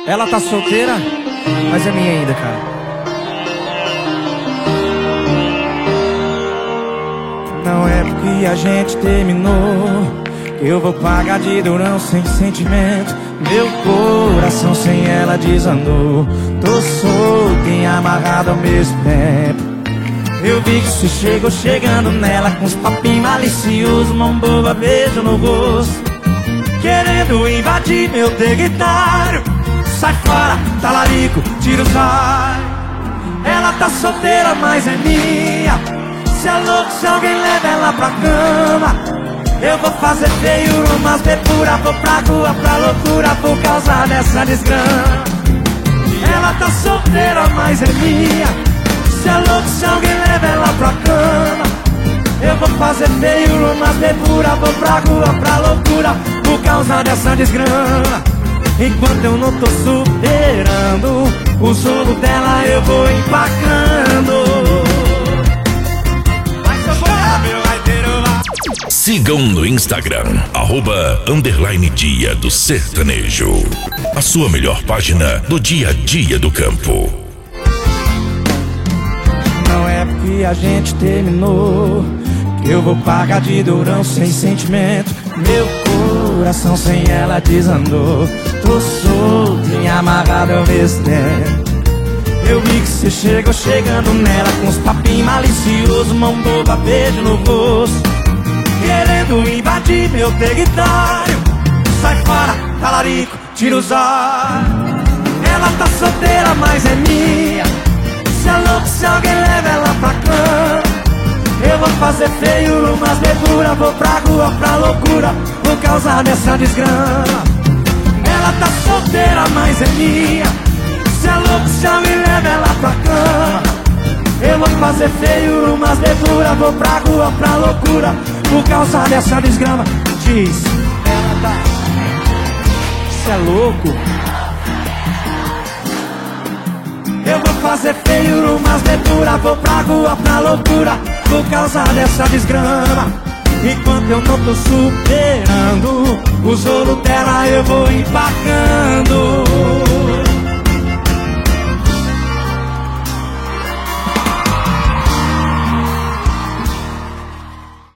Ela tá solteira, mas é minha ainda, cara. Não é porque a gente terminou que eu vou pagar de durão sem sentimento. Meu coração sem ela desandou. Tô solto e amarrado ao mesmo tempo. Eu vi que você chegou chegando nela com os papinhos maliciosos, mão boba, beijo no rosto, querendo invadir meu território. Sai fora, talarico, tira os olhos. Ela tá solteira, mas é minha. Se é louco, se alguém leva ela pra cama, eu vou fazer feio, umas depura, vou pra rua, pra loucura, por causa dessa desgrama. Ela tá solteira, mas é minha. Se é louco, se alguém leva ela pra cama, eu vou fazer feio, umas depura, vou pra rua, pra loucura, por causa dessa desgrama. Enquanto eu não tô superando o solo dela, eu vou empacando. Sigam no Instagram, @_dia do sertanejo. A sua melhor página do dia a dia do campo. Não é porque a gente terminou que eu vou pagar de durão sem sentimento. Meu coração sem ela desandou. Tô solto e amarrado ao mesmo tempo. Eu vi que você chegou chegando nela com os papinhos maliciosos, mão boba, beijo no rosto, querendo invadir meu território. Sai fora, talarico, tira os olhos. Ela tá solteira, mas é minha. Se é louco, se alguém leva ela pra cama, eu vou fazer feio, umas depura, vou pra rua, pra loucura, por causa dessa desgrama. Ela tá solteira, mas é minha. Se é louco, se alguém leva ela pra cama, eu vou fazer feio, umas depura, vou pra rua, pra loucura, por causa dessa desgrama. Diz, ela tá... Cê é louco? Eu vou fazer feio, umas depura, vou pra rua, pra loucura, por causa dessa desgrama. Enquanto eu não tô superando o solo dela, eu vou empacando.